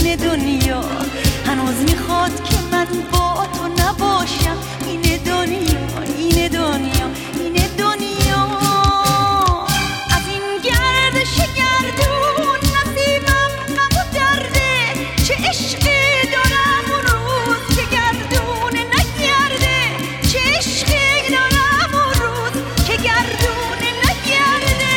این دنیا هنوز میخواد که من با تو نباشم. این دنیا این دنیا این دنیا از این گردش گردون نصیبم غم و درده. چه عشقی دارم اون روز که گردون نگرده. چه عشقی دارم اون روز که گردون نگرده.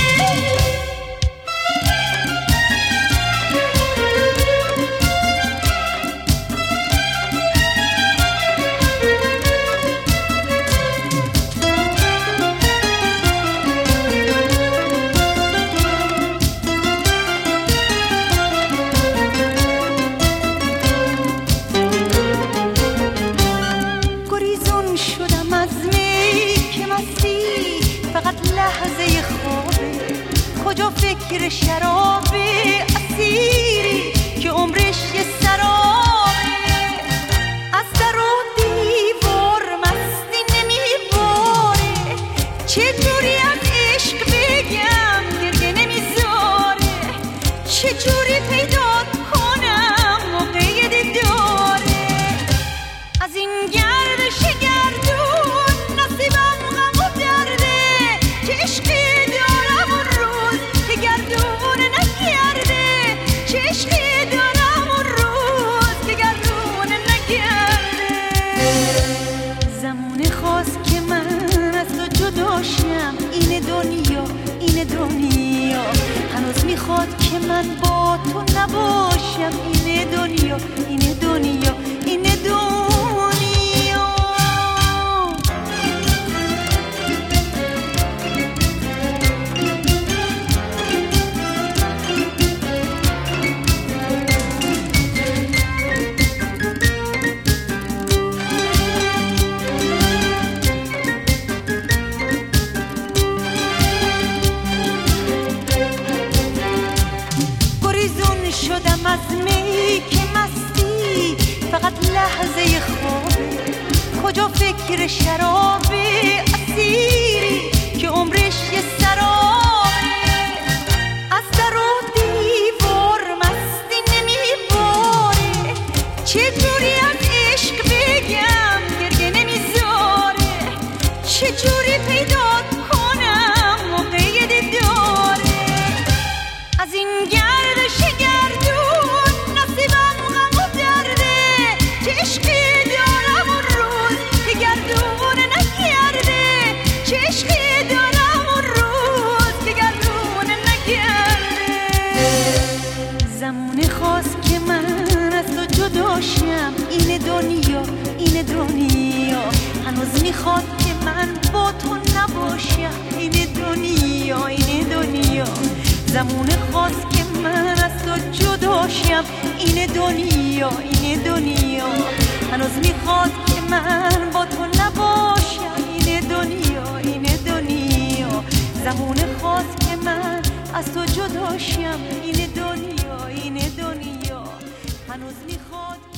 گریزون شدم از می که مستی فقط لحظه خوابه. کجا فکر شراب اسیری که عمرش یه سرابه. از در و دیوار مستی نمیباره. چجوری از عشق بگم گریه نمیذاره. چجوری پیدا کنم موقع دیداره. از این گردش گردون نصیبم غم و درده. چه عشقی دارم اون روز که گردون نگرده. چه عشقی دارم اون روز که گردون نگرده. زمونه خواست که من از تو جداشم. این دنیا این دنیا هنوز میخواد که من با تو نباشم. این دنیا این دنیا این دنیا گریزون شدم از می که مستی فقط لحظه خوابه. کجا فکر شراب اسیری که عمرش یه سرابه. از در و دیوار مستی نمیباره. چجوری از عشق بگم گریه نمیذاره. چجوری پیدا کنم موقع دیداره. از این گردش گردون نصیبم غم و درده. چه عشقی دارم اون روز که گردون نگرده. چه عشقی دارم اون روز که گردون نگرده. زمونه خواست که من از تو جداشم. این دنیا این دنیا هنوز میخواد که من با تو نباشم. این دنیا این دنیا زمونه خواست که من از تو جداشم. این دنیا این دنیا هنوز میخواد که من با تو نباشم. این دنیا این دنیا زمونه خواست که من از تو جداشم. این دنیا این دنیا هنوز میخواد